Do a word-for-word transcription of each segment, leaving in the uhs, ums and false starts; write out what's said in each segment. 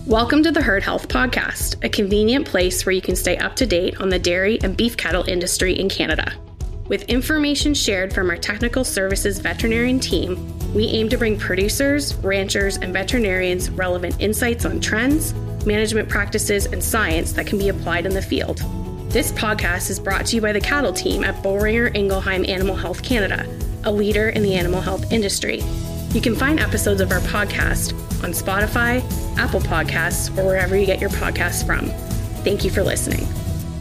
Welcome to the Herd Health Podcast, a convenient place where you can stay up to date on the dairy and beef cattle industry in Canada. With information shared from our technical services veterinarian team, we aim to bring producers, ranchers, and veterinarians relevant insights on trends, management practices, and science that can be applied in the field. This podcast is brought to you by the cattle team at Boehringer Ingelheim Animal Health Canada, a leader in the animal health industry. You can find episodes of our podcast on Spotify, Apple Podcasts, or wherever you get your podcasts from. Thank you for listening.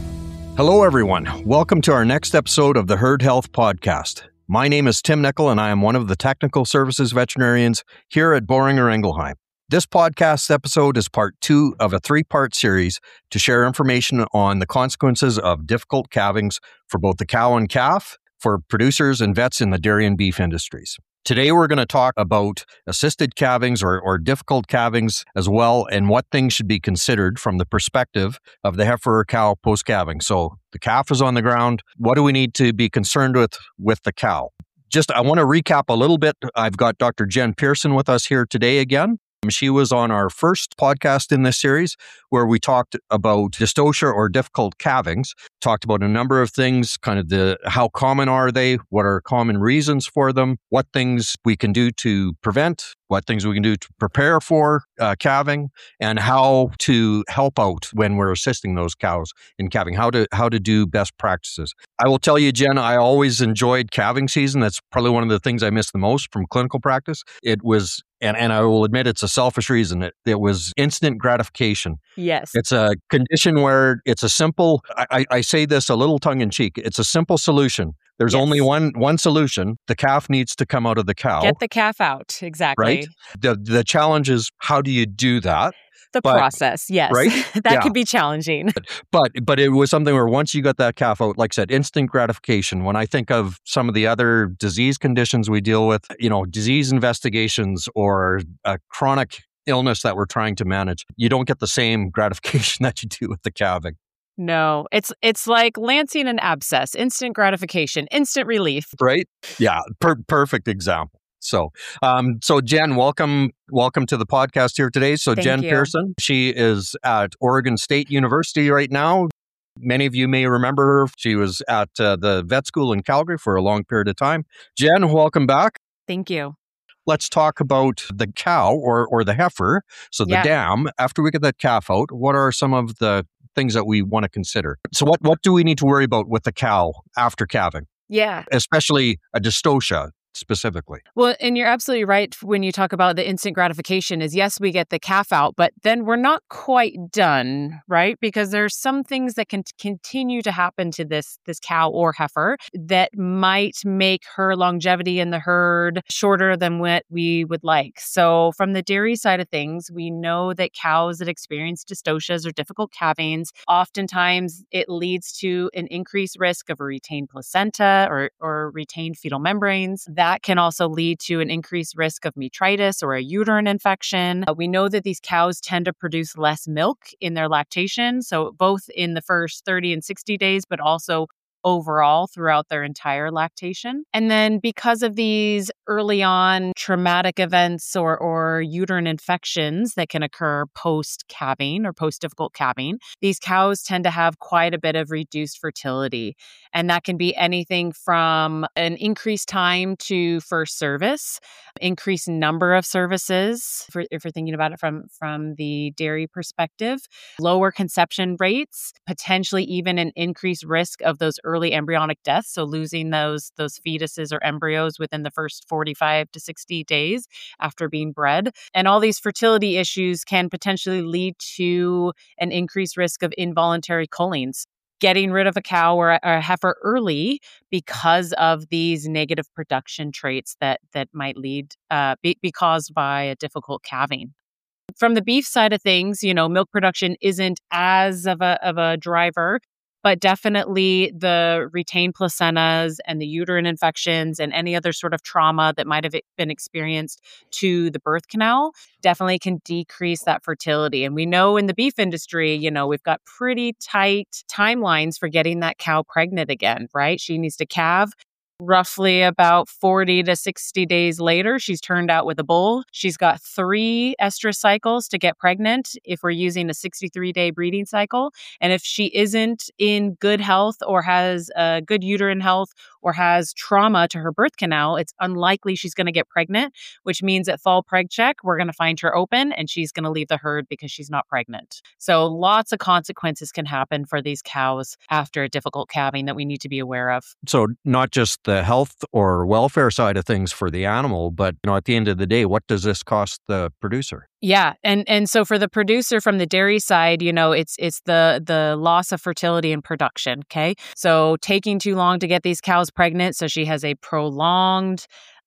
Hello, everyone. Welcome to our next episode of the Herd Health Podcast. My name is Tim Nickel, and I am one of the technical services veterinarians here at Boehringer Ingelheim. This podcast episode is part two of a three-part series to share information on the consequences of difficult calvings for both the cow and calf, for producers and vets in the dairy and beef industries. Today, we're going to talk about assisted calvings or, or difficult calvings as well, and what things should be considered from the perspective of the heifer or cow post-calving. So the calf is on the ground. What do we need to be concerned with with the cow? Just, I want to recap a little bit. I've got Doctor Jen Pearson with us here today again. She was on our first podcast in this series where we talked about dystocia or difficult calvings, talked about a number of things, kind of the how common are they, what are common reasons for them, what things we can do to prevent, what things we can do to prepare for uh, calving, and how to help out when we're assisting those cows in calving, how to how to do best practices. I will tell you, Jen, I always enjoyed calving season. That's probably one of the things I miss the most from clinical practice. It was And, and I will admit it's a selfish reason. It, it was instant gratification. Yes. It's a condition where it's a simple, I, I say this a little tongue in cheek, it's a simple solution. There's Yes. only one one solution. The calf needs to come out of the cow. Get the calf out. Exactly. Right? The, the challenge is, how do you do that? The But- process. Yes. right? that Yeah. could be challenging. But but it was something where once you got that calf out, like I said, instant gratification. When I think of some of the other disease conditions we deal with, you know, disease investigations or a chronic illness that we're trying to manage, you don't get the same gratification that you do with the calving. No, it's it's like lancing an abscess, instant gratification, instant relief. Right? Yeah, per- perfect example. So, um, so Jen, welcome, welcome to the podcast here today. So, Thank Jen you. Pearson, she is at Oregon State University right now. Many of you may remember her. She was at uh, the vet school in Calgary for a long period of time. Jen, welcome back. Thank you. Let's talk about the cow or or the heifer. So, the Yeah. dam. After we get that calf out, what are some of the things that we want to consider? So, what what do we need to worry about with the cow after calving, Yeah. especially a dystocia specifically? Well, and you're absolutely right when you talk about the instant gratification is, yes, we get the calf out, but then we're not quite done, right? Because there's some things that can t- continue to happen to this, this cow or heifer that might make her longevity in the herd shorter than what we would like. So from the dairy side of things, we know that cows that experience dystocias or difficult calvings, oftentimes it leads to an increased risk of a retained placenta or, or retained fetal membranes. That can also lead to an increased risk of metritis or a uterine infection. Uh, we know that these cows tend to produce less milk in their lactation, so both in the first thirty and sixty days, but also overall throughout their entire lactation. And then because of these early on traumatic events or, or uterine infections that can occur post-calving or post-difficult calving, these cows tend to have quite a bit of reduced fertility. And that can be anything from an increased time to first service, increased number of services, for, if we're thinking about it from, from the dairy perspective, lower conception rates, potentially even an increased risk of those early embryonic deaths, so losing those those fetuses or embryos within the first forty-five to sixty days after being bred. And all these fertility issues can potentially lead to an increased risk of involuntary cullings. Getting rid of a cow or a, or a heifer early because of these negative production traits that that might lead uh, be, be caused by a difficult calving. From the beef side of things, you know, milk production isn't as of a of a driver, but definitely the retained placentas and the uterine infections and any other sort of trauma that might have been experienced to the birth canal definitely can decrease that fertility. And we know in the beef industry, you know, we've got pretty tight timelines for getting that cow pregnant again, right? She needs to calve. Roughly about forty to sixty days later, she's turned out with a bull. She's got three estrus cycles to get pregnant if we're using a sixty-three day breeding cycle. And if she isn't in good health or has uh, good uterine health or has trauma to her birth canal, it's unlikely she's going to get pregnant, which means at fall preg check, we're going to find her open and she's going to leave the herd because she's not pregnant. So lots of consequences can happen for these cows after a difficult calving that we need to be aware of. So not just the health or welfare side of things for the animal, but you know, at the end of the day, what does this cost the producer? Yeah, and and so for the producer from the dairy side, you know, it's it's the the loss of fertility and production. Okay, so taking too long to get these cows pregnant, so she has a prolonged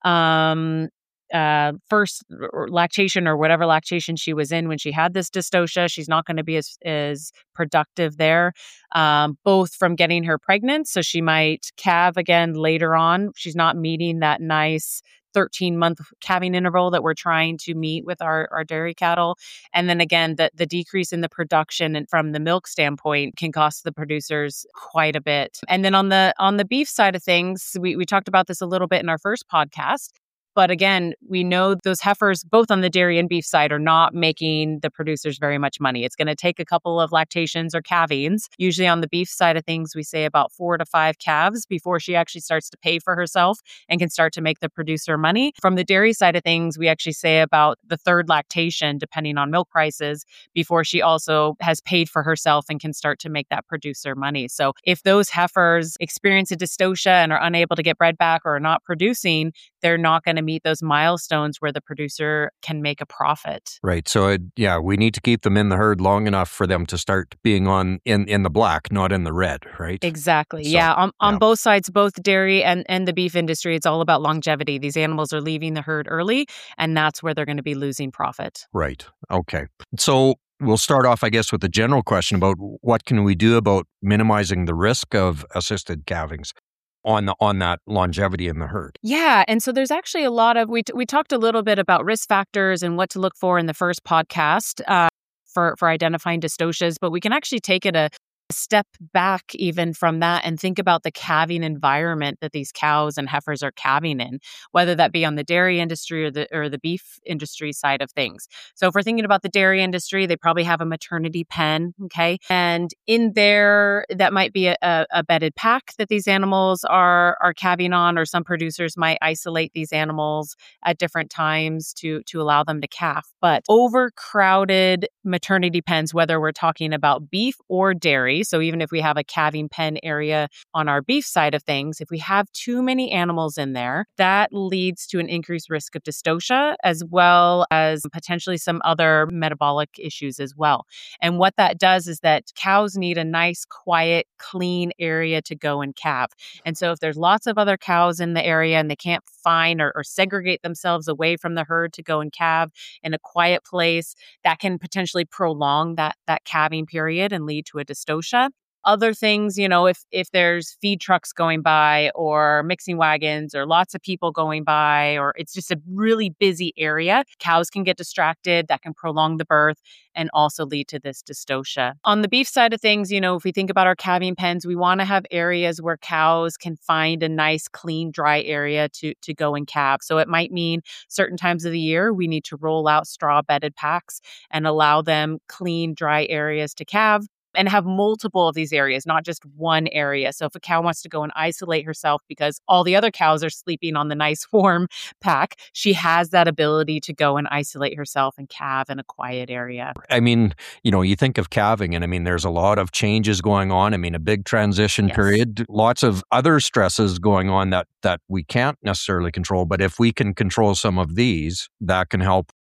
um, uh, first lactation or whatever lactation she was in when she had this dystocia. She's not going to be as as productive there, um, both from getting her pregnant, so she might calve again later on. She's not meeting that nice thirteen month calving interval that we're trying to meet with our, our dairy cattle. And then again, the, the decrease in the production and from the milk standpoint can cost the producers quite a bit. And then on the on the beef side of things, we, we talked about this a little bit in our first podcast. But again, we know those heifers, both on the dairy and beef side, are not making the producers very much money. It's going to take a couple of lactations or calvings. Usually on the beef side of things, we say about four to five calves before she actually starts to pay for herself and can start to make the producer money. From the dairy side of things, we actually say about the third lactation, depending on milk prices, before she also has paid for herself and can start to make that producer money. So if those heifers experience a dystocia and are unable to get bred back or are not producing, they're not going to meet those milestones where the producer can make a profit. Right. So, it, yeah, we need to keep them in the herd long enough for them to start being on in, in the black, not in the red, right? Exactly. So, yeah. On, on yeah. both sides, both dairy and, and the beef industry, it's all about longevity. These animals are leaving the herd early, and that's where they're going to be losing profit. Right. Okay. So we'll start off, I guess, with the general question about what can we do about minimizing the risk of assisted calvings on the on that longevity in the herd. Yeah, and so there's actually a lot of we t- we talked a little bit about risk factors and what to look for in the first podcast uh, for for identifying dystocias, but we can actually take it a step back even from that and think about the calving environment that these cows and heifers are calving in, whether that be on the dairy industry or the or the beef industry side of things. So if we're thinking about the dairy industry, they probably have a maternity pen, okay? And in there, that might be a, a bedded pack that these animals are are calving on, or some producers might isolate these animals at different times to, to allow them to calf. But overcrowded maternity pens, whether we're talking about beef or dairy, so even if we have a calving pen area on our beef side of things, if we have too many animals in there, that leads to an increased risk of dystocia, as well as potentially some other metabolic issues as well. And what that does is that cows need a nice, quiet, clean area to go and calve. And so if there's lots of other cows in the area and they can't find or, or segregate themselves away from the herd to go and calve in a quiet place, that can potentially prolong that, that calving period and lead to a dystocia. Other things, you know, if if there's feed trucks going by or mixing wagons or lots of people going by, or it's just a really busy area, cows can get distracted. That can prolong the birth and also lead to this dystocia. On the beef side of things, you know, if we think about our calving pens, we want to have areas where cows can find a nice, clean, dry area to, to go and calve. So it might mean certain times of the year, we need to roll out straw bedded packs and allow them clean, dry areas to calve, and have multiple of these areas, not just one area. So if a cow wants to go and isolate herself because all the other cows are sleeping on the nice warm pack, she has that ability to go and isolate herself and calve in a quiet area. I mean, you know, you think of calving and I mean, there's a lot of changes going on. I mean, a big transition Yes. period, lots of other stresses going on that, that we can't necessarily control. But if we can control some of these, that can help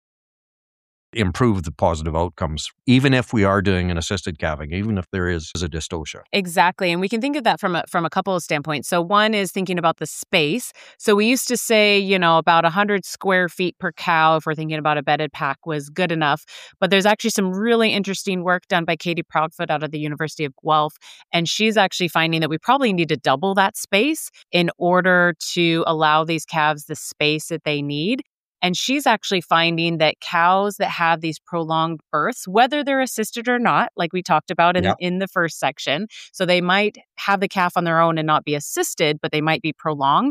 improve the positive outcomes, even if we are doing an assisted calving, even if there is a dystocia. Exactly. And we can think of that from a, from a couple of standpoints. So one is thinking about the space. So we used to say, you know, about one hundred square feet per cow, if we're thinking about a bedded pack, was good enough. But there's actually some really interesting work done by Katie Proudfoot out of the University of Guelph. And she's actually finding that we probably need to double that space in order to allow these calves the space that they need. And she's actually finding that cows that have these prolonged births, whether they're assisted or not, like we talked about in, Yep. in the first section, so they might have the calf on their own and not be assisted, but they might be prolonged.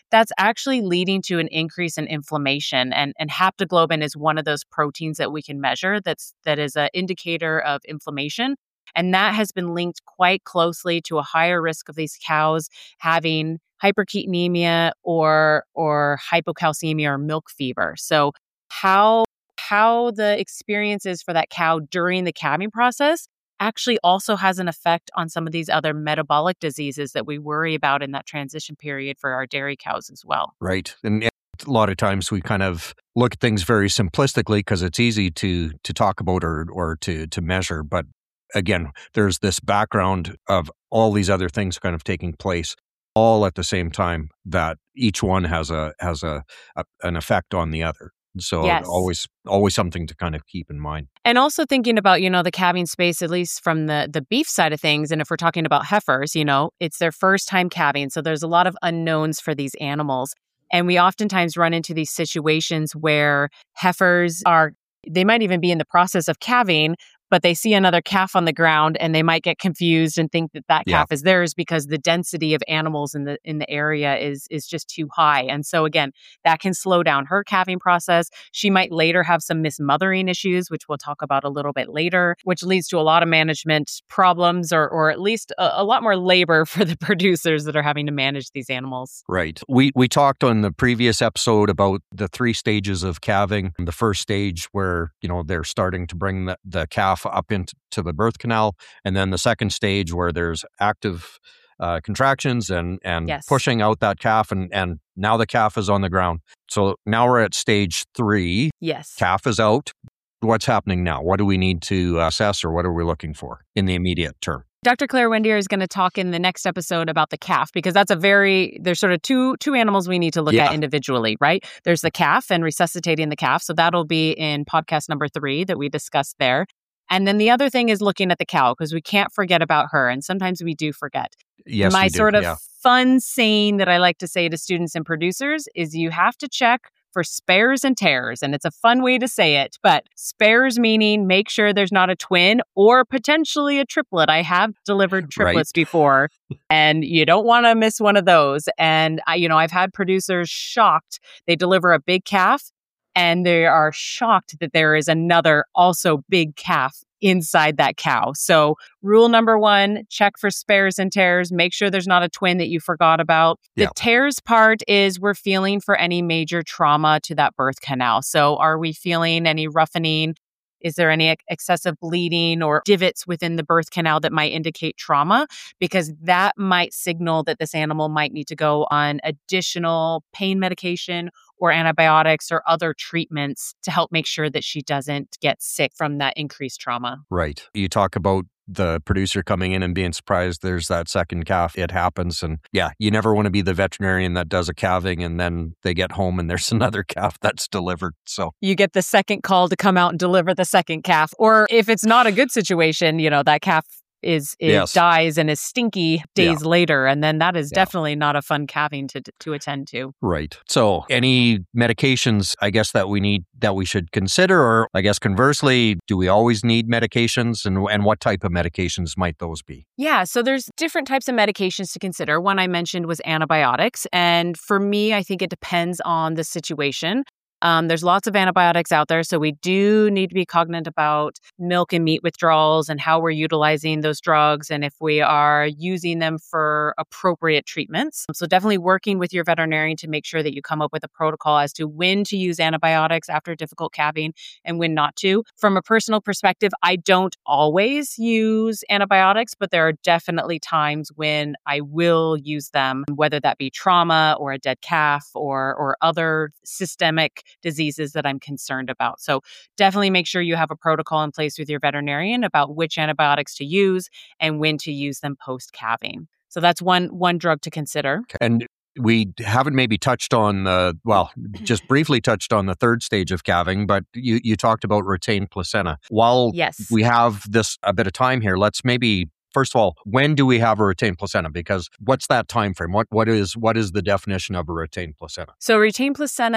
that's actually leading to an increase in inflammation. And, and haptoglobin is one of those proteins that we can measure that's that is an indicator of inflammation. And that has been linked quite closely to a higher risk of these cows having hyperketonemia or or hypocalcemia or milk fever. So how how the experience is for that cow during the calving process actually also has an effect on some of these other metabolic diseases that we worry about in that transition period for our dairy cows as well. Right. And a lot of times we kind of look at things very simplistically because it's easy to to talk about or or to to measure. But again, there's this background of all these other things kind of taking place all at the same time that each one has a has a, a an effect on the other. So Yes. always always something to kind of keep in mind. And also thinking about, you know, the calving space, at least from the, the beef side of things. And if we're talking about heifers, you know, it's their first time calving. So there's a lot of unknowns for these animals. And we oftentimes run into these situations where heifers are, they might even be in the process of calving, but they see another calf on the ground and they might get confused and think that that Yeah. calf is theirs because the density of animals in the in the area is is just too high. And so again, that can slow down her calving process. She might later have some mismothering issues, which we'll talk about a little bit later, which leads to a lot of management problems or or at least a, a lot more labor for the producers that are having to manage these animals. Right. We we talked on the previous episode about the three stages of calving. The first stage where, you know, they're starting to bring the, the calf up into the birth canal. And then the second stage where there's active uh, contractions and, and Yes. pushing out that calf. And, and now the calf is on the ground. So now we're at stage three. Yes. Calf is out. What's happening now? What do we need to assess or what are we looking for in the immediate term? Doctor Claire Wendier is going to talk in the next episode about the calf because that's a very, there's sort of two two animals we need to look Yeah. at individually, right? There's the calf and resuscitating the calf. So that'll be in podcast number three that we discussed there. And then the other thing is looking at the cow because we can't forget about her. And sometimes we do forget. Yes, My we do. sort of Yeah. fun saying that I like to say to students and producers is you have to check for spares and tears. And it's a fun way to say it, but spares meaning make sure there's not a twin or potentially a triplet. I have delivered triplets before and you don't want to miss one of those. And I, you know, I've had producers shocked. They deliver a big calf and they are shocked that there is another also big calf inside that cow. So rule number one, check for spares and tears. Make sure there's not a twin that you forgot about. The Yeah. tears part is we're feeling for any major trauma to that birth canal. So are we feeling any roughening? Is there any ex- excessive bleeding or divots within the birth canal that might indicate trauma? Because that might signal that this animal might need to go on additional pain medication or antibiotics or other treatments to help make sure that she doesn't get sick from that increased trauma. Right. You talk about the producer coming in and being surprised there's that second calf. It happens. And yeah, you never want to be the veterinarian that does a calving and then they get home and there's another calf that's delivered. So You get the second call to come out and deliver the second calf. Or if it's not a good situation, you know, that calf is, is Yes. dies and is stinky days later. And then that is Yeah. definitely not a fun calving to to attend to. Right. So any medications, I guess, that we need, that we should consider, or I guess conversely, do we always need medications and, and what type of medications might those be? Yeah, so there's different types of medications to consider. One I mentioned was antibiotics. And for me, I think it depends on the situation. Um, there's lots of antibiotics out there, so we do need to be cognizant about milk and meat withdrawals and how we're utilizing those drugs and if we are using them for appropriate treatments. So definitely working with your veterinarian to make sure that you come up with a protocol as to when to use antibiotics after difficult calving and when not to. From a personal perspective, I don't always use antibiotics, but there are definitely times when I will use them, whether that be trauma or a dead calf or or other systemic diseases that I'm concerned about. So definitely make sure you have a protocol in place with your veterinarian about which antibiotics to use and when to use them post-calving. So that's one one drug to consider. And we haven't maybe touched on the, well, just briefly touched on the third stage of calving, but you, you talked about retained placenta. While Yes. we have this a bit of time here, let's maybe, first of all, when do we have a retained placenta? Because what's that time frame? What what is what is the definition of a retained placenta? So retained placenta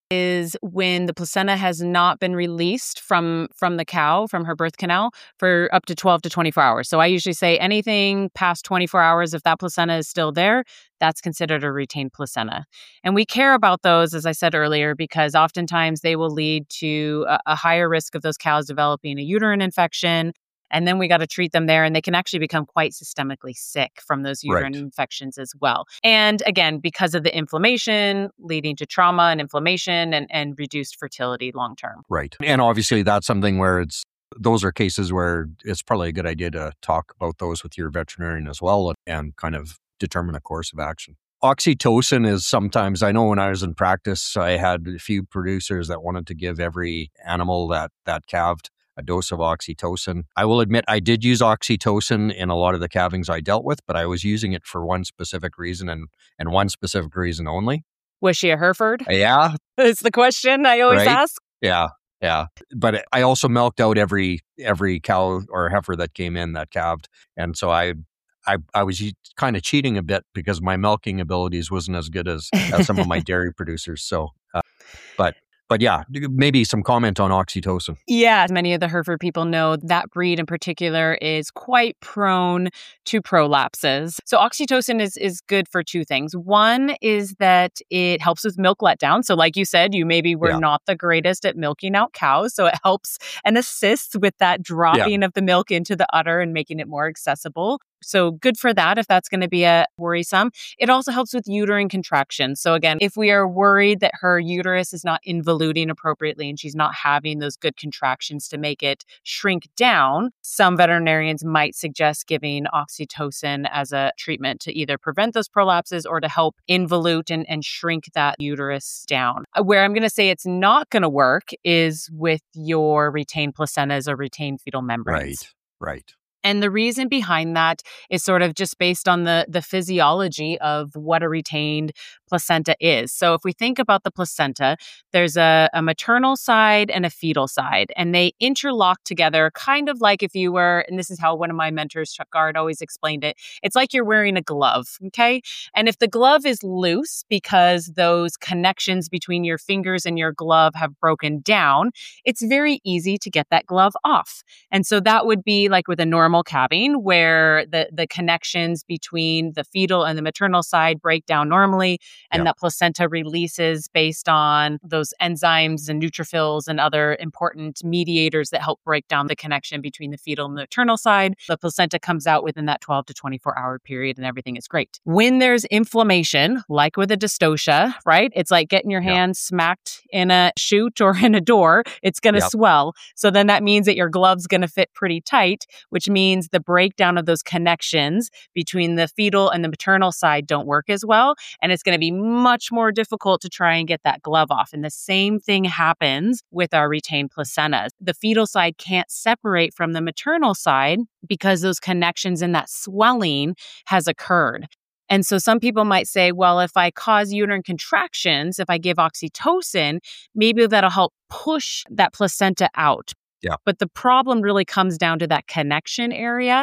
is when the placenta has not been released from from the cow, from her birth canal, for up to twelve to twenty-four hours. So I usually say anything past twenty-four hours, if that placenta is still there, that's considered a retained placenta. And we care about those, as I said earlier, because oftentimes they will lead to a, a higher risk of those cows developing a uterine infection. And then we got to treat them there, and they can actually become quite systemically sick from those uterine Right. infections as well. And again, because of the inflammation leading to trauma and inflammation and, and reduced fertility long term. Right. And obviously that's something where it's, those are cases where it's probably a good idea to talk about those with your veterinarian as well and kind of determine a course of action. Oxytocin is sometimes, I know when I was in practice, I had a few producers that wanted to give every animal that, that calved a dose of oxytocin. I will admit I did use oxytocin in a lot of the calvings I dealt with, but I was using it for one specific reason and, and one specific reason only. Was she a Hereford? Yeah. Is the question I always Right? ask. Yeah. Yeah. But I also milked out every every cow or heifer that came in that calved. And so I I, I was kind of cheating a bit because my milking abilities wasn't as good as, as some of my dairy producers. So, uh, but But yeah, maybe some comment on oxytocin. Yeah, many of the Hereford people know that breed in particular is quite prone to prolapses. So oxytocin is, is good for two things. One is that it helps with milk letdown. So like you said, you maybe were Yeah. not the greatest at milking out cows. So it helps and assists with that dropping of the milk into the udder and making it more accessible. So good for that if that's going to be a worrisome. It also helps with uterine contractions. So again, if we are worried that her uterus is not involuting appropriately and she's not having those good contractions to make it shrink down, some veterinarians might suggest giving oxytocin as a treatment to either prevent those prolapses or to help involute and, and shrink that uterus down. Where I'm going to say it's not going to work is with your retained placentas or retained fetal membranes. Right, right. And the reason behind that is sort of just based on the, the physiology of what a retained placenta is. So if we think about the placenta, there's a, a maternal side and a fetal side, and they interlock together kind of like if you were, and this is how one of my mentors, Chuck Gard, always explained it, it's like you're wearing a glove, okay? And if the glove is loose because those connections between your fingers and your glove have broken down, it's very easy to get that glove off. And so that would be like with a normal calving where the, the connections between the fetal and the maternal side break down normally, and Yep. that placenta releases based on those enzymes and neutrophils and other important mediators that help break down the connection between the fetal and the maternal side. The placenta comes out within that twelve to twenty-four hour period and everything is great. When there's inflammation, like with a dystocia, right? It's like getting your Yep. hand smacked in a chute or in a door. It's going to Yep. swell. So then that means that your glove's going to fit pretty tight, which means means the breakdown of those connections between the fetal and the maternal side don't work as well. And it's going to be much more difficult to try and get that glove off. And the same thing happens with our retained placentas. The fetal side can't separate from the maternal side because those connections and that swelling has occurred. And so some people might say, well, if I cause uterine contractions, if I give oxytocin, maybe that'll help push that placenta out. Yeah. But the problem really comes down to that connection area.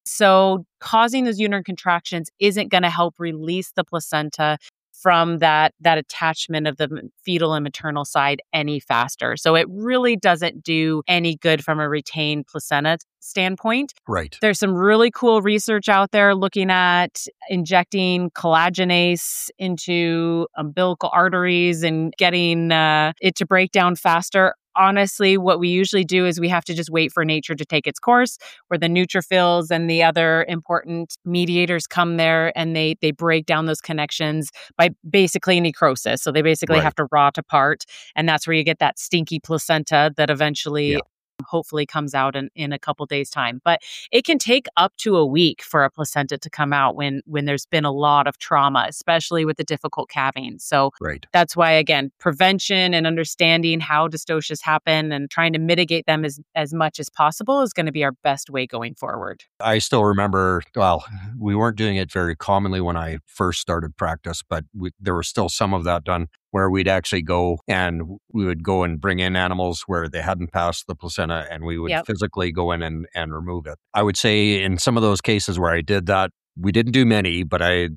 So causing those uterine contractions isn't going to help release the placenta from that, that attachment of the fetal and maternal side any faster. So it really doesn't do any good from a retained placenta standpoint. Right. There's some really cool research out there looking at injecting collagenase into umbilical arteries and getting uh, it to break down faster. Honestly, what we usually do is we have to just wait for nature to take its course, where the neutrophils and the other important mediators come there and they they break down those connections by basically necrosis. So they basically Right. have to rot apart. And that's where you get that stinky placenta that eventually Yeah. hopefully comes out in, in a couple days' time. But it can take up to a week for a placenta to come out when when there's been a lot of trauma, especially with the difficult calving. So Right. that's why, again, prevention and understanding how dystocias happen and trying to mitigate them as, as much as possible is going to be our best way going forward. I still remember, well, we weren't doing it very commonly when I first started practice, but we, there was still some of that done where we'd actually go and we would go and bring in animals where they hadn't passed the placenta and we would Yep. physically go in and, and remove it. I would say in some of those cases where I did that, we didn't do many, but I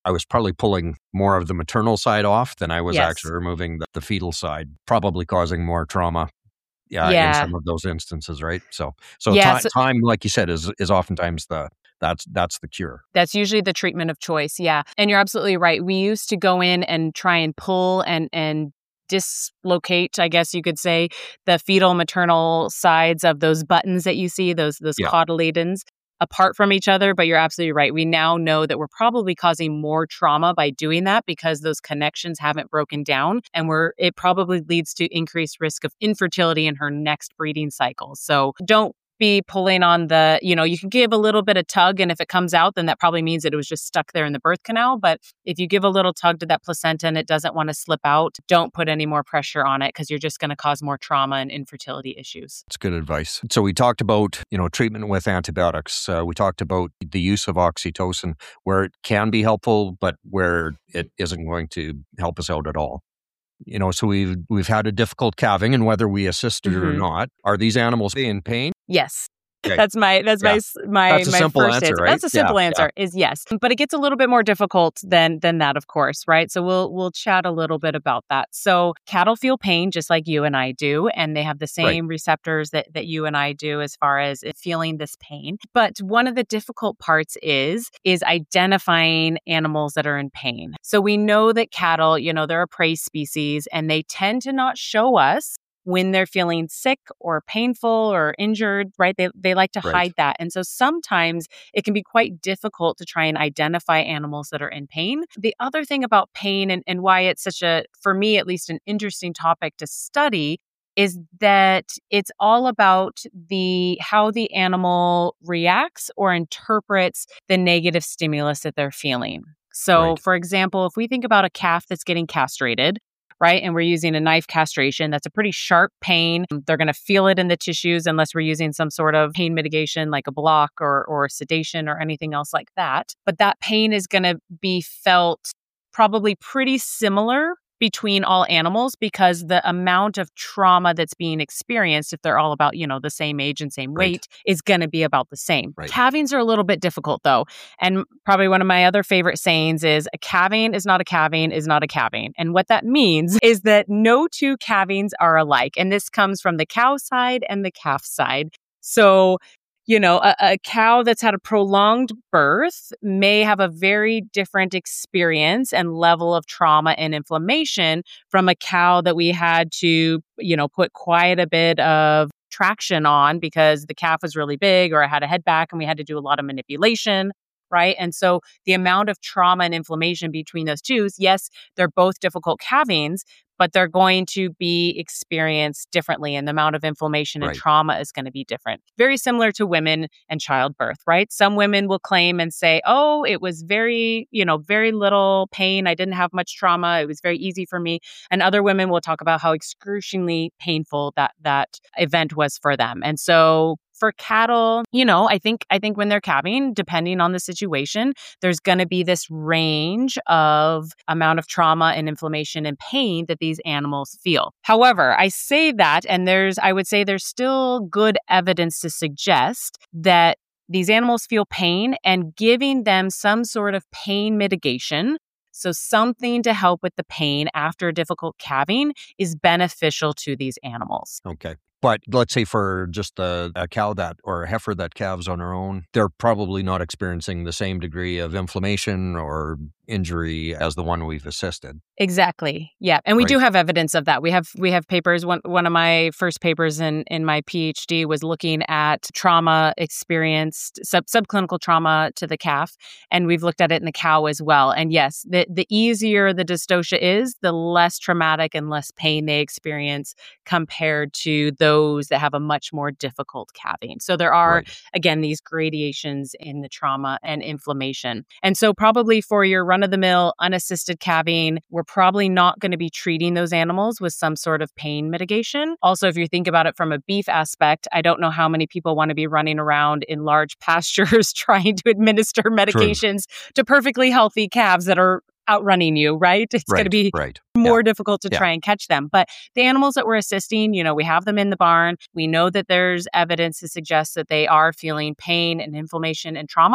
I was probably pulling more of the maternal side off than I was Yes. actually removing the, the fetal side, probably causing more trauma. Yeah, in Yeah. some of those instances, right? So, so Yeah, ti- so- time, like you said, is is oftentimes the that's that's the cure. That's usually the treatment of choice. Yeah. And you're absolutely right. We used to go in and try and pull and and dislocate, I guess you could say, the fetal maternal sides of those buttons that you see, those those Yeah. cotyledons apart from each other. But you're absolutely right. We now know that we're probably causing more trauma by doing that because those connections haven't broken down, and we're it probably leads to increased risk of infertility in her next breeding cycle. So don't be pulling on the, you know, you can give a little bit of tug, and if it comes out, then that probably means that it was just stuck there in the birth canal. But if you give a little tug to that placenta and it doesn't want to slip out, don't put any more pressure on it because you're just going to cause more trauma and infertility issues. It's good advice. So we talked about, you know, treatment with antibiotics. Uh, we talked about the use of oxytocin, where it can be helpful, but where it isn't going to help us out at all. You know, so we've we've had a difficult calving, and whether we assisted Mm-hmm. or not, are these animals in pain? Yes. Okay. That's my that's Yeah. my s- my That's a my simple first answer, right? That's a simple Yeah, answer is yes, but it gets a little bit more difficult than than that, of course, right? So we'll we'll chat a little bit about that. So cattle feel pain just like you and I do, and they have the same receptors that that you and I do as far as feeling this pain. But one of the difficult parts is is identifying animals that are in pain. So we know that cattle, you know, they're a prey species, and they tend to not show us when they're feeling sick or painful or injured, right? They they like to Right. hide that. And so sometimes it can be quite difficult to try and identify animals that are in pain. The other thing about pain and, and why it's such a, for me at least, an interesting topic to study is that it's all about the how the animal reacts or interprets the negative stimulus that they're feeling. So, Right. for example, if we think about a calf that's getting castrated, right? And we're using a knife castration. That's a pretty sharp pain. They're going to feel it in the tissues unless we're using some sort of pain mitigation like a block or, or sedation or anything else like that. But that pain is going to be felt probably pretty similar between all animals because the amount of trauma that's being experienced, if they're all about, you know, the same age and same Right. weight, is going to be about the same. Right. Calvings are a little bit difficult though. And probably one of my other favorite sayings is a calving is not a calving is not a calving. And what that means is that no two calvings are alike. And this comes from the cow side and the calf side. So, you know, a, a cow that's had a prolonged birth may have a very different experience and level of trauma and inflammation from a cow that we had to, you know, put quite a bit of traction on because the calf was really big or it had a head back and we had to do a lot of manipulation, right? And so the amount of trauma and inflammation between those two, yes, they're both difficult calvings, but they're going to be experienced differently and the amount of inflammation and Right. trauma is going to be different. Very similar to women and childbirth, right? Some women will claim and say, oh, it was very, you know, very little pain. I didn't have much trauma. It was very easy for me. And other women will talk about how excruciatingly painful that that event was for them. And so for cattle, you know, I think I think when they're calving, depending on the situation, there's going to be this range of amount of trauma and inflammation and pain that these animals feel. However, I say that, and there's, I would say there's still good evidence to suggest that these animals feel pain, and giving them some sort of pain mitigation, so something to help with the pain after a difficult calving, is beneficial to these animals. Okay. But let's say for just a, a cow that or a heifer that calves on her own, they're probably not experiencing the same degree of inflammation or injury as the one we've assisted. Exactly. Yeah. And we Right. do have evidence of that. We have we have papers. One one of my first papers in, in my PhD was looking at trauma experienced, sub subclinical trauma to the calf. And we've looked at it in the cow as well. And yes, the, the easier the dystocia is, the less traumatic and less pain they experience compared to those that have a much more difficult calving. So there are, Right. again, these gradations in the trauma and inflammation. And so probably for your run-of-the-mill unassisted calving, we're probably not going to be treating those animals with some sort of pain mitigation. Also, if you think about it from a beef aspect, I don't know how many people want to be running around in large pastures trying to administer medications to perfectly healthy calves that are outrunning you, right? It's Right. going to be right. more Yeah. difficult to Yeah. try and catch them. But the animals that we're assisting, you know, we have them in the barn. We know that there's evidence to suggest that they are feeling pain and inflammation and trauma.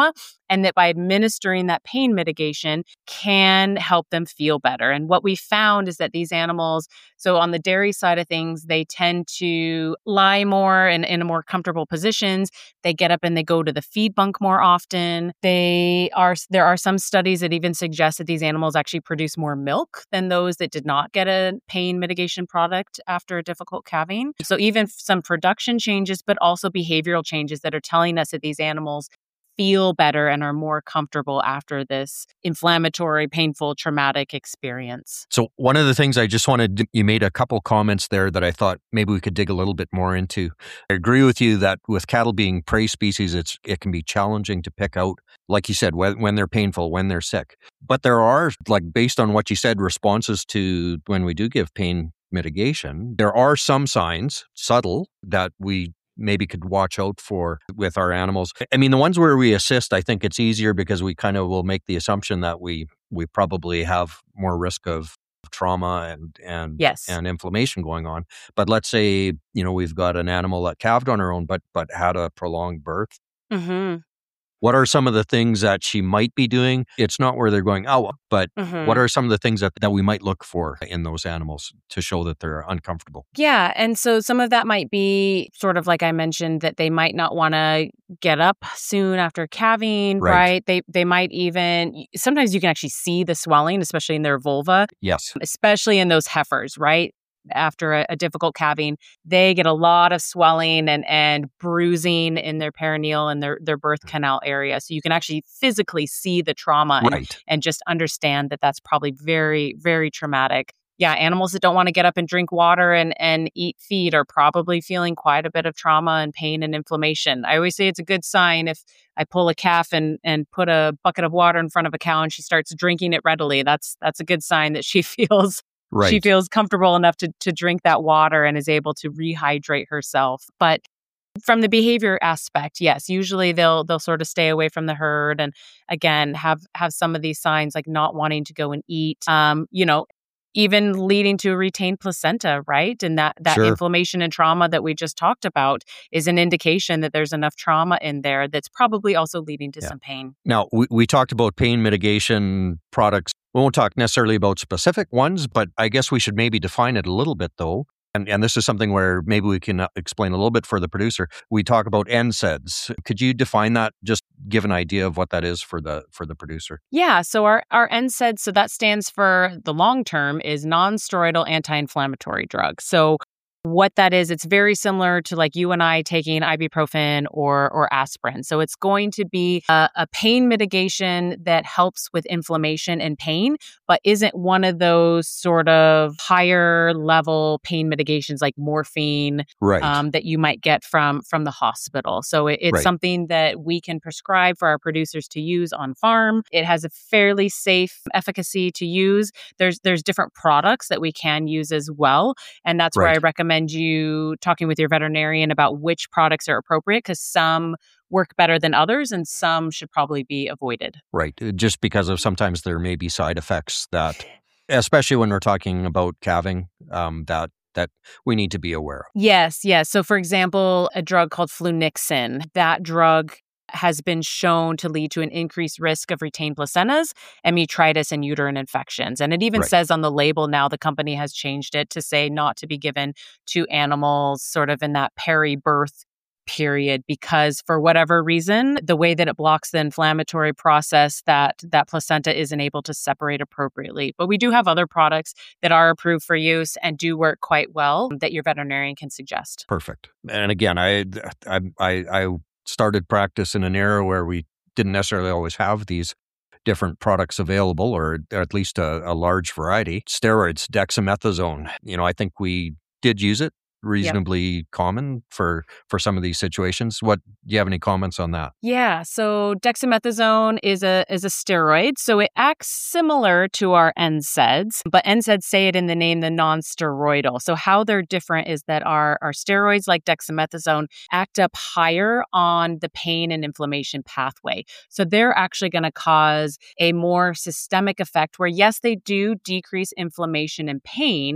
and that by administering that pain mitigation can help them feel better. And what we found is that these animals, so on the dairy side of things, they tend to lie more and in a more comfortable positions. They get up and they go to the feed bunk more often. They are there are some studies that even suggest that these animals actually produce more milk than those that did not get a pain mitigation product after a difficult calving. So even some production changes, but also behavioral changes that are telling us that these animals feel better and are more comfortable after this inflammatory, painful, traumatic experience. So one of the things I just wanted, you made a couple comments there that I thought maybe we could dig a little bit more into. I agree with you that with cattle being prey species, it's it can be challenging to pick out, like you said, when, when they're painful, when they're sick. But there are, like based on what you said, responses to when we do give pain mitigation. There are some signs, subtle, that we maybe could watch out for with our animals. I mean, the ones where we assist, I think it's easier because we kind of will make the assumption that we we probably have more risk of trauma and and yes. and inflammation going on. But let's say, you know, we've got an animal that calved on her own, but but had a prolonged birth. Mm-hmm. What are some of the things that she might be doing? It's not where they're going, oh, but Mm-hmm. what are some of the things that, that we might look for in those animals to show that they're uncomfortable? Yeah. And so some of that might be sort of like I mentioned, that they might not want to get up soon after calving, right. right? They they might even, sometimes you can actually see the swelling, especially in their vulva. Yes. Especially in those heifers, right? After a, a difficult calving, they get a lot of swelling and, and bruising in their perineal and their, their birth canal area. So you can actually physically see the trauma and, right. and just understand that that's probably very, very traumatic. Yeah, animals that don't want to get up and drink water and, and eat feed are probably feeling quite a bit of trauma and pain and inflammation. I always say it's a good sign if I pull a calf and, and put a bucket of water in front of a cow and she starts drinking it readily. That's that's a good sign that she feels Right. She feels comfortable enough to to drink that water and is able to rehydrate herself. But from the behavior aspect, yes, usually they'll they'll sort of stay away from the herd and again have have some of these signs like not wanting to go and eat. Um, you know, even leading to a retained placenta, right? And that that sure. inflammation and trauma that we just talked about is an indication that there's enough trauma in there that's probably also leading to yeah. some pain. Now, we, we talked about pain mitigation products. We won't talk necessarily about specific ones, but I guess we should maybe define it a little bit, though. And, and this is something where maybe we can explain a little bit for the producer. We talk about N SAIDs. Could you define that? Just give an idea of what that is for the for the producer. Yeah. So our, our N SAIDs, so that stands for the long term is non-steroidal anti-inflammatory drug. So what that is, it's very similar to like you and I taking ibuprofen or or aspirin. So it's going to be a, a pain mitigation that helps with inflammation and pain, but isn't one of those sort of higher level pain mitigations like morphine right. um, that you might get from from the hospital. So it, it's right. something that we can prescribe for our producers to use on farm. It has a fairly safe efficacy to use. There's there's different products that we can use as well, and that's right. where I recommend you talking with your veterinarian about which products are appropriate because some work better than others and some should probably be avoided. Right. Just because of sometimes there may be side effects that, especially when we're talking about calving, um, that that we need to be aware of. Yes, yes. So for example, a drug called flunixin, that drug has been shown to lead to an increased risk of retained placentas and metritis and uterine infections. And it even right. says on the label now, the company has changed it to say not to be given to animals sort of in that peri-birth period because for whatever reason, the way that it blocks the inflammatory process, that that placenta isn't able to separate appropriately. But we do have other products that are approved for use and do work quite well that your veterinarian can suggest. Perfect. And again, I I I, I started practice in an era where we didn't necessarily always have these different products available, or at least a, a large variety. Steroids, dexamethasone. You know, I think we did use it. Reasonably yep. common for for some of these situations. What do you have any comments on that? Yeah, so dexamethasone is a is a steroid, so it acts similar to our N SAIDs, but N SAIDs say it in the name, the non-steroidal. So how they're different is that our our steroids like dexamethasone act up higher on the pain and inflammation pathway. So they're actually going to cause a more systemic effect where yes, they do decrease inflammation and pain,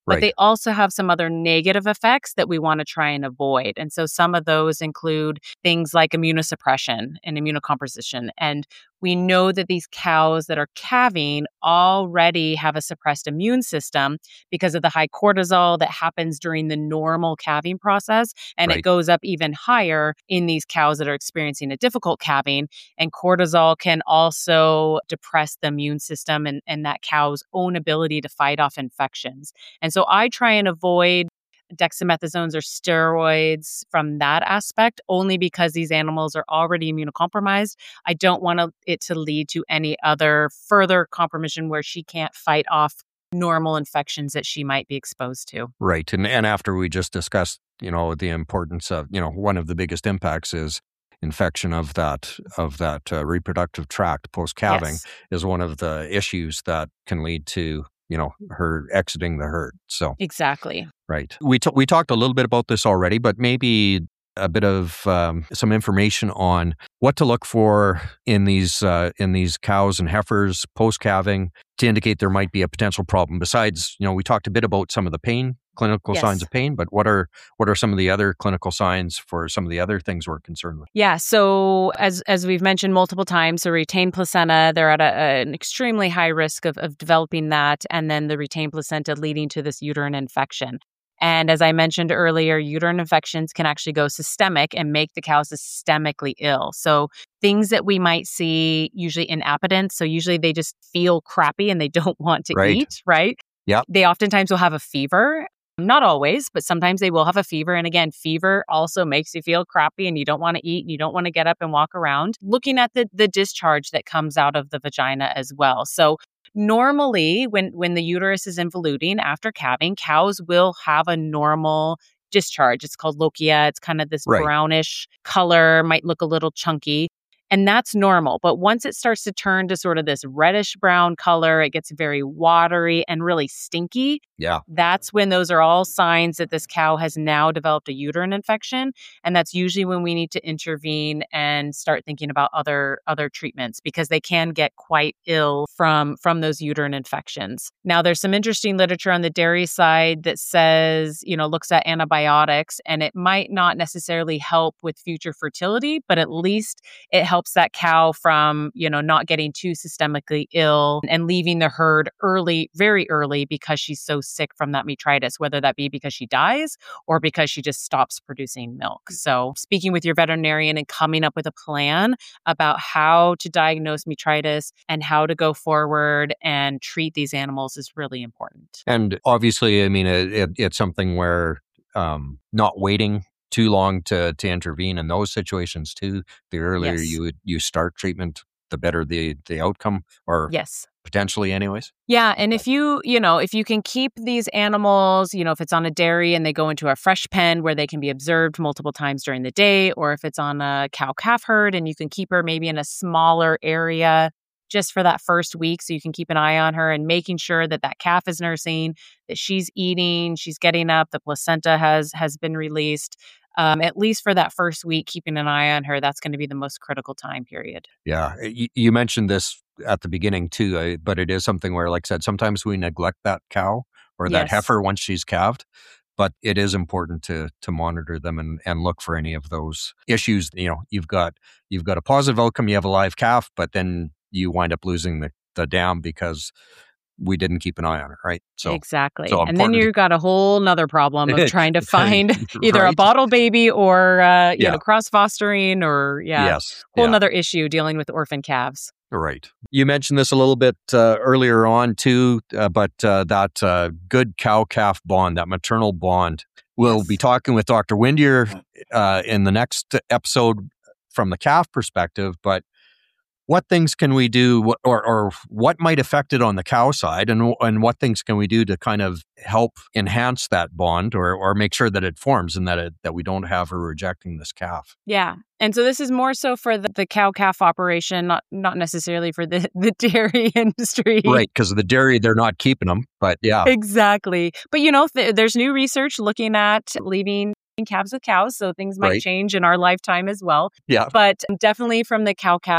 but Right. they also have some other negative effects that we want to try and avoid. And so some of those include things like immunosuppression and immunocomposition. And we know that these cows that are calving already have a suppressed immune system because of the high cortisol that happens during the normal calving process. And Right. it goes up even higher in these cows that are experiencing a difficult calving. And cortisol can also depress the immune system and, and that cow's own ability to fight off infections. And so I try and avoid dexamethasones or steroids from that aspect, only because these animals are already immunocompromised. I don't want to, it to lead to any other further compromission where she can't fight off normal infections that she might be exposed to. Right. And and after we just discussed, you know, the importance of, you know, one of the biggest impacts is infection of that of that uh, reproductive tract post-calving Yes. is one of the issues that can lead to, you know, her exiting the herd. So, Exactly. right. We t- we talked a little bit about this already, but maybe a bit of um, some information on what to look for in these uh, in these cows and heifers post-calving to indicate there might be a potential problem. Besides, you know, we talked a bit about some of the pain, clinical Yes. signs of pain, but what are what are some of the other clinical signs for some of the other things we're concerned with? Yeah. So as as we've mentioned multiple times, the retained placenta, they're at a, a- an extremely high risk of, of developing that, and then the retained placenta leading to this uterine infection. And as I mentioned earlier, uterine infections can actually go systemic and make the cow systemically ill. So things that we might see usually inappetence. So usually they just feel crappy and they don't want to Right. eat, right? Yep. They oftentimes will have a fever. Not always, but sometimes they will have a fever. And again, fever also makes you feel crappy and you don't want to eat and you don't want to get up and walk around. Looking at the, the discharge that comes out of the vagina as well. So normally when, when the uterus is involuting after calving, cows will have a normal discharge. It's called lochia. It's kind of this Right. brownish color, might look a little chunky. And that's normal. But once it starts to turn to sort of this reddish brown color, it gets very watery and really stinky. Yeah. That's when those are all signs that this cow has now developed a uterine infection. And that's usually when we need to intervene and start thinking about other other treatments because they can get quite ill from, from those uterine infections. Now, there's some interesting literature on the dairy side that says, you know, looks at antibiotics, and it might not necessarily help with future fertility, but at least it helps that cow from, you know, not getting too systemically ill and leaving the herd early, very early, because she's so sick from that metritis, whether that be because she dies or because she just stops producing milk. So speaking with your veterinarian and coming up with a plan about how to diagnose metritis and how to go forward and treat these animals is really important. And obviously, I mean, it, it, it's something where um, not waiting too long to to intervene in those situations too. The earlier Yes. you you start treatment, the better the the outcome, or Yes. potentially, anyways. Yeah. And if you, you know, if you can keep these animals, you know, if it's on a dairy and they go into a fresh pen where they can be observed multiple times during the day, or if it's on a cow calf herd and you can keep her maybe in a smaller area just for that first week so you can keep an eye on her and making sure that that calf is nursing, that she's eating, she's getting up, the placenta has has been released. Um, at least for that first week, keeping an eye on her, that's going to be the most critical time period. Yeah, you, you mentioned this at the beginning too, uh, but it is something where, like I said, sometimes we neglect that cow or that Yes. heifer once she's calved. But it is important to to monitor them and, and look for any of those issues. You know, you've got you've got a positive outcome, you have a live calf, but then you wind up losing the, the dam because we didn't keep an eye on it, right? So exactly. so And then important to- you've got a whole nother problem of trying to find either a Right? bottle baby or, uh, you Yeah. know, cross fostering or, yeah, Yes. whole yeah. nother issue dealing with orphan calves. Right. You mentioned this a little bit uh, earlier on too, uh, but uh, that uh, good cow-calf bond, that maternal bond. We'll Yes. be talking with Doctor Windier uh, in the next episode from the calf perspective, but what things can we do, or, or what might affect it on the cow side, and and what things can we do to kind of help enhance that bond, or or make sure that it forms and that it, that we don't have her rejecting this calf? Yeah. And so this is more so for the, the cow-calf operation, not not necessarily for the, the dairy industry. Right, because the dairy, they're not keeping them, but yeah. Exactly. But, you know, th- there's new research looking at leaving calves with cows, so things might Right. change in our lifetime as well. Yeah. But definitely from the cow-calf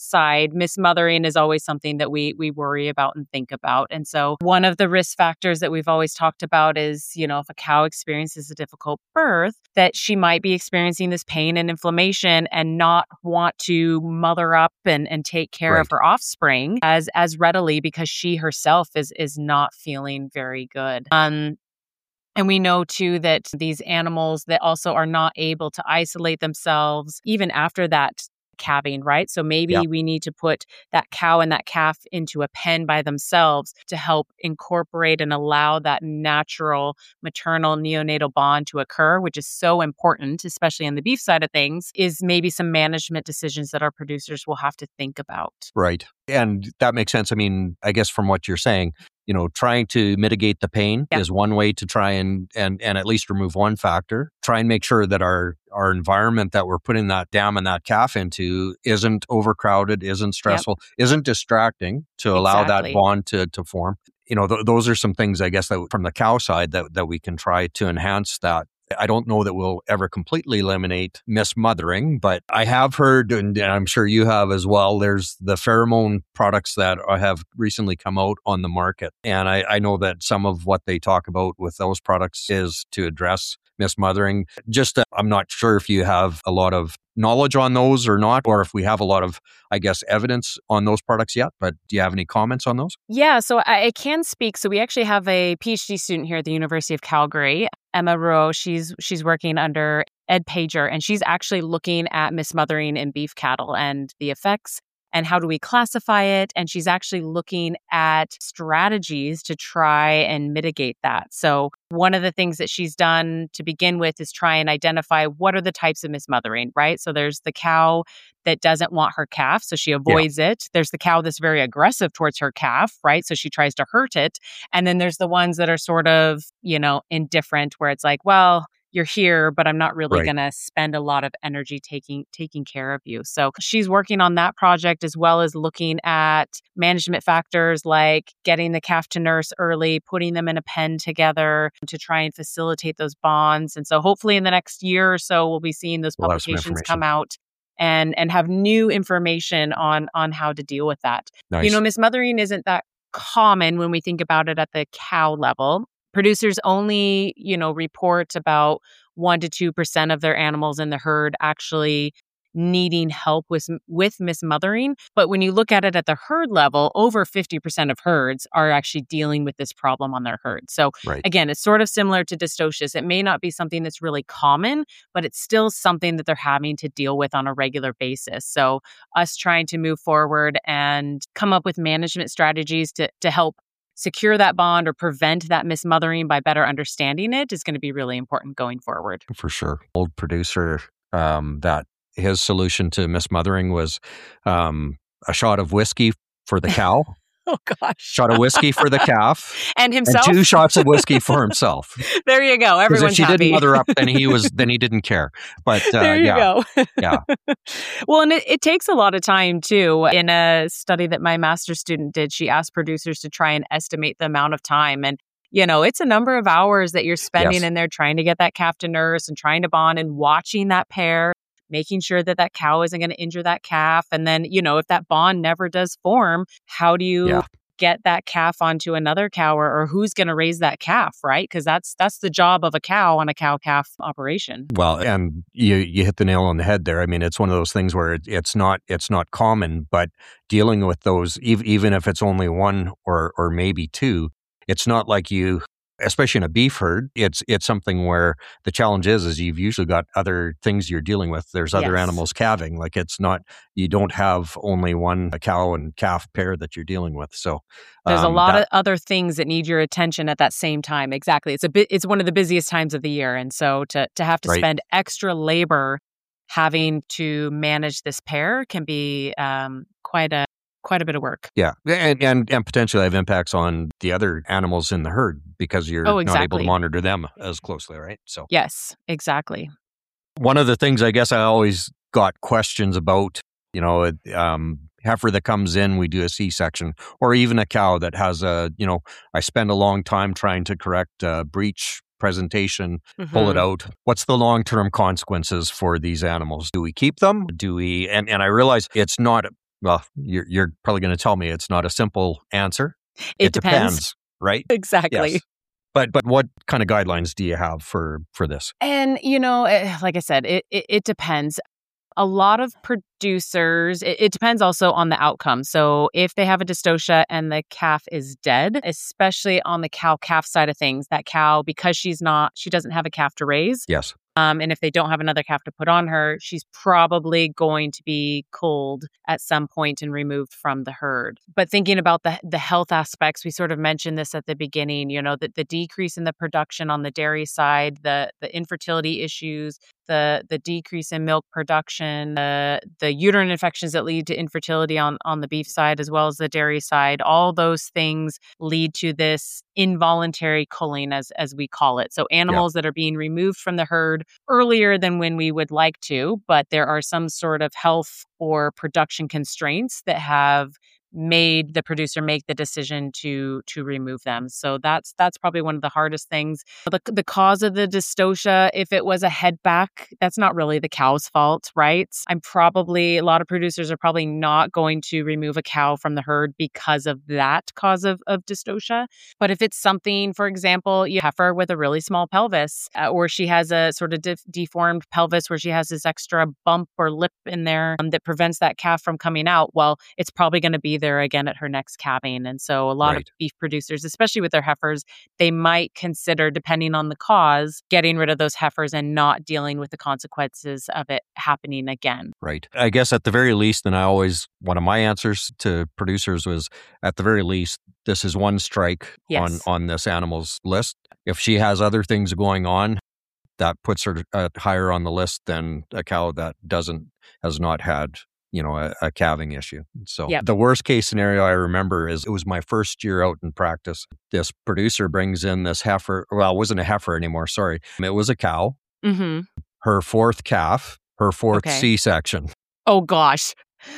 outside, mismothering is always something that we we worry about and think about. And so one of the risk factors that we've always talked about is, you know, if a cow experiences a difficult birth, that she might be experiencing this pain and inflammation and not want to mother up and, and take care Right. of her offspring as as readily because she herself is is not feeling very good. Um And we know too that these animals that also are not able to isolate themselves even after that calving, right? So maybe Yeah. we need to put that cow and that calf into a pen by themselves to help incorporate and allow that natural maternal neonatal bond to occur, which is so important, especially on the beef side of things, is maybe some management decisions that our producers will have to think about. Right. And that makes sense. I mean, I guess from what you're saying, you know, trying to mitigate the pain Yeah. is one way to try and, and, and at least remove one factor. Try and make sure that our, our environment that we're putting that dam and that calf into isn't overcrowded, isn't stressful, isn't distracting to allow Exactly. that bond to, to form. You know, th- those are some things, I guess, that from the cow side that, that we can try to enhance that. I don't know that we'll ever completely eliminate mismothering, but I have heard, and I'm sure you have as well, there's the pheromone products that have recently come out on the market. And I, I know that some of what they talk about with those products is to address mismothering. Just, uh, I'm not sure if you have a lot of knowledge on those or not, or if we have a lot of, I guess, evidence on those products yet. But do you have any comments on those? Yeah, so I, I can speak. So we actually have a PhD student here at the University of Calgary, Emma Rowe. She's she's working under Ed Pager, and she's actually looking at mismothering in beef cattle and the effects and how do we classify it. And she's actually looking at strategies to try and mitigate that. So one of the things that she's done to begin with is try and identify what are the types of mismothering, right? So there's the cow that doesn't want her calf, so she avoids yeah. it. There's the cow that's very aggressive towards her calf, right? So she tries to hurt it. And then there's the ones that are sort of, you know, indifferent, where it's like, well, you're here, but I'm not really Right. going to spend a lot of energy taking taking care of you. So she's working on that project, as well as looking at management factors like getting the calf to nurse early, putting them in a pen together to try and facilitate those bonds. And so hopefully in the next year or so, we'll be seeing those We'll have some publications information. come out and and have new information on on how to deal with that. Nice. You know, mismothering isn't that common when we think about it at the cow level. Producers only, you know, report about one to two percent of their animals in the herd actually needing help with with mismothering. But when you look at it at the herd level, over fifty percent of herds are actually dealing with this problem on their herd. So Right. again, it's sort of similar to dystocius. It may not be something that's really common, but it's still something that they're having to deal with on a regular basis. So us trying to move forward and come up with management strategies to to help secure that bond or prevent that mismothering by better understanding it is going to be really important going forward. For sure. Old producer, um, that his solution to mismothering was um, a shot of whiskey for the cow, Oh, gosh. shot of whiskey for the calf, And himself? and two shots of whiskey for himself. There you go. Because Everyone's if she happy. didn't mother up, then he was, then he didn't care. But uh, there you yeah, go. yeah, Well, and it, it takes a lot of time, too. In a study that my master's student did, she asked producers to try and estimate the amount of time. And, you know, it's a number of hours that you're spending Yes. in there trying to get that calf to nurse and trying to bond and watching that pair, making sure that that cow isn't going to injure that calf. And then, you know, if that bond never does form, how do you... Yeah. get that calf onto another cow, or, or who's going to raise that calf, right? Because that's that's the job of a cow on a cow-calf operation. Well, and you you hit the nail on the head there. I mean, it's one of those things where it, it's not it's not common, but dealing with those, ev- even if it's only one or or maybe two, it's not like you, especially in a beef herd, it's it's something where the challenge is is you've usually got other things you're dealing with. There's other Yes. animals calving. Like it's not, you don't have only one a cow and calf pair that you're dealing with. So There's a um, lot that- of other things that need your attention at that same time. Exactly. It's a bit it's one of the busiest times of the year. And so to to have to Right. spend extra labor having to manage this pair can be um, quite a quite a bit of work. Yeah, and, and and potentially have impacts on the other animals in the herd because you're Oh, not able to exactly. monitor them as closely, right? So Yes, exactly. one of the things I guess I always got questions about, you know, um, heifer that comes in, we do a C-section, or even a cow that has a, you know, I spend a long time trying to correct uh, breech presentation, pull it Mhm. out. What's the long-term consequences for these animals? Do we keep them? Do we, and, and I realize it's not well, you're, you're probably going to tell me it's not a simple answer. It, It depends. depends, right? Exactly. Yes. But but what kind of guidelines do you have for for this? And, you know, eh, like I said, it, it, it depends. A lot of producers, it, it depends also on the outcome. So if they have a dystocia and the calf is dead, especially on the cow-calf side of things, that cow, because she's not, she doesn't have a calf to raise. Yes. Um, and if they don't have another calf to put on her, she's probably going to be culled at some point and removed from the herd. But thinking about the the health aspects, we sort of mentioned this at the beginning, you know, the, the decrease in the production on the dairy side, the the infertility issues, the the decrease in milk production, the the uterine infections that lead to infertility on, on the beef side as well as the dairy side, all those things lead to this involuntary culling, as as we call it. So animals yeah. that are being removed from the herd earlier than when we would like to, but there are some sort of health or production constraints that have made the producer make the decision to to remove them. So that's that's probably one of the hardest things. The, the cause of the dystocia, if it was a head back, that's not really the cow's fault, right? I'm probably, a lot of producers are probably not going to remove a cow from the herd because of that cause of, of dystocia. But if it's something, for example, you have her with a really small pelvis, uh, or she has a sort of def- deformed pelvis where she has this extra bump or lip in there um, that prevents that calf from coming out, well, it's probably going to be there again at her next calving. And so a lot right. of beef producers, especially with their heifers, they might consider, depending on the cause, getting rid of those heifers and not dealing with the consequences of it happening again. Right. I guess at the very least, and I always, one of my answers to producers was, at the very least, this is one strike yes. on, on this animal's list. If she has other things going on, that puts her uh, higher on the list than a cow that doesn't, has not had you know, a, a calving issue. So yep. the worst case scenario I remember is it was my first year out in practice. This producer brings in this heifer. Well, it wasn't a heifer anymore. Sorry. It was a cow. Mm-hmm. Her fourth calf, her fourth okay. C-section. Oh, gosh.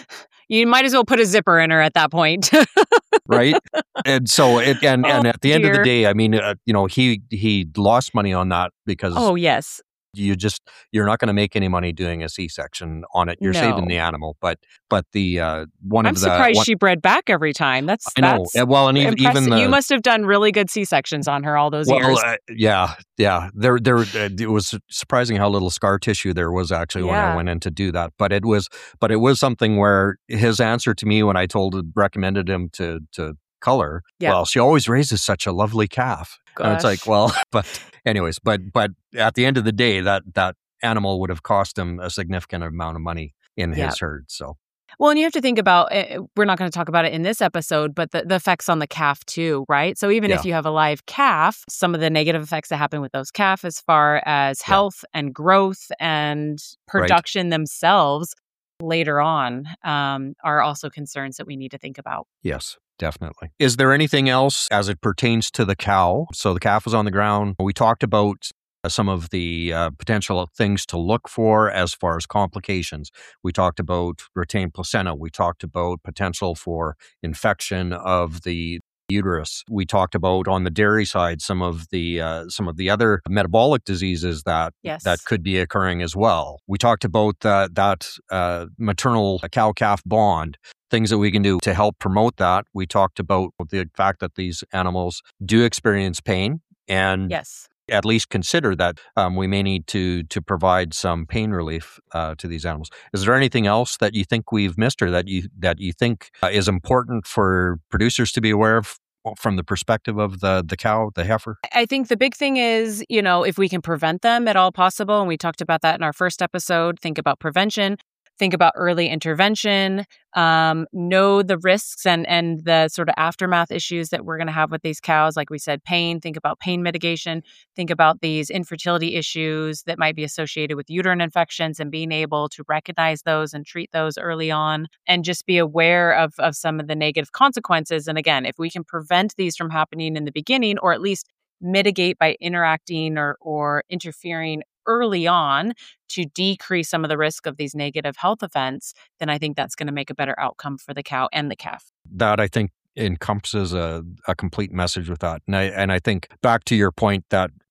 You might as well put a zipper in her at that point. Right. And so it, and, oh, and at the dear. end of the day, I mean, uh, you know, he, he lost money on that because. Oh, yes. You just, you're not going to make any money doing a C-section on it. You're no. saving the animal, but but the uh, one I'm of the. I'm surprised one, she bred back every time. That's I know. That's well, and even, even the, you must have done really good C-sections on her all those well, years. Uh, yeah, yeah. There, there. Uh, it was surprising how little scar tissue there was actually when yeah. I went in to do that. But it was, but it was something where his answer to me when I told recommended him to to color. Yeah. Well, she always raises such a lovely calf, Gosh. and it's like, well, but anyways, but but at the end of the day, that that. animal would have cost him a significant amount of money in his yep. herd. So, well, and you have to think about, uh, we're not going to talk about it in this episode, but the, the effects on the calf too, right? So even yeah. if you have a live calf, some of the negative effects that happen with those calf as far as health yeah. and growth and production right. themselves later on um, are also concerns that we need to think about. Yes. Definitely. Is there anything else as it pertains to the cow? So the calf was on the ground. We talked about some of the uh, potential things to look for as far as complications. We talked about retained placenta. We talked about potential for infection of the uterus. We talked about on the dairy side some of the uh, some of the other metabolic diseases that yes. that could be occurring as well. We talked about that that uh, maternal cow-calf bond. Things that we can do to help promote that. We talked about the fact that these animals do experience pain and yes. at least consider that um, we may need to to provide some pain relief uh, to these animals. Is there anything else that you think we've missed or that you that you think uh, is important for producers to be aware of from the perspective of the the cow, the heifer? I think the big thing is, you know, if we can prevent them at all possible, and we talked about that in our first episode, think about prevention. Think about early intervention, um, know the risks and, and the sort of aftermath issues that we're going to have with these cows. Like we said, pain, think about pain mitigation, think about these infertility issues that might be associated with uterine infections and being able to recognize those and treat those early on and just be aware of, of some of the negative consequences. And again, if we can prevent these from happening in the beginning, or at least mitigate by interacting or, or interfering early on to decrease some of the risk of these negative health events, then I think that's going to make a better outcome for the cow and the calf. That I think encompasses a, a complete message with that. And I, and I think back to your point that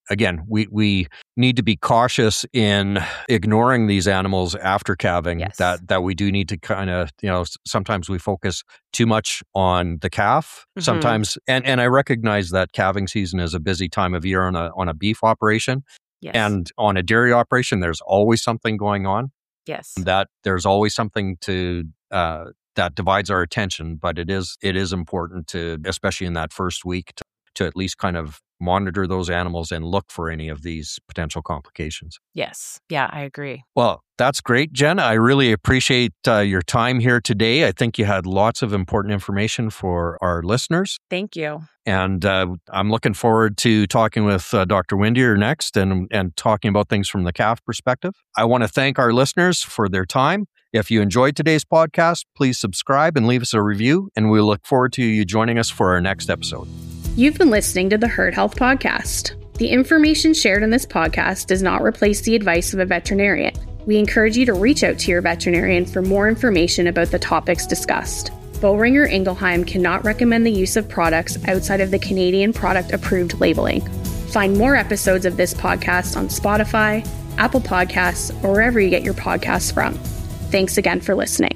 again, we, we need to be cautious in ignoring these animals after calving. Yes. That that we do need to kind of, you know, sometimes we focus too much on the calf. Mhm. Sometimes, and, and I recognize that calving season is a busy time of year on a on a beef operation. Yes. And on a dairy operation, there's always something going on. Yes. That there's always something to uh, that divides our attention, but it is it is important to, especially in that first week, to, to at least kind of monitor those animals and look for any of these potential complications. Yes. Yeah, I agree. Well, that's great, Jen. I really appreciate uh, your time here today. I think you had lots of important information for our listeners. Thank you. And uh, I'm looking forward to talking with uh, Doctor Windier next and, and talking about things from the calf perspective. I want to thank our listeners for their time. If you enjoyed today's podcast, please subscribe and leave us a review, and we look forward to you joining us for our next episode. You've been listening to the Herd Health Podcast. The information shared in this podcast does not replace the advice of a veterinarian. We encourage you to reach out to your veterinarian for more information about the topics discussed. Boehringer Ingelheim cannot recommend the use of products outside of the Canadian product approved labeling. Find more episodes of this podcast on Spotify, Apple Podcasts, or wherever you get your podcasts from. Thanks again for listening.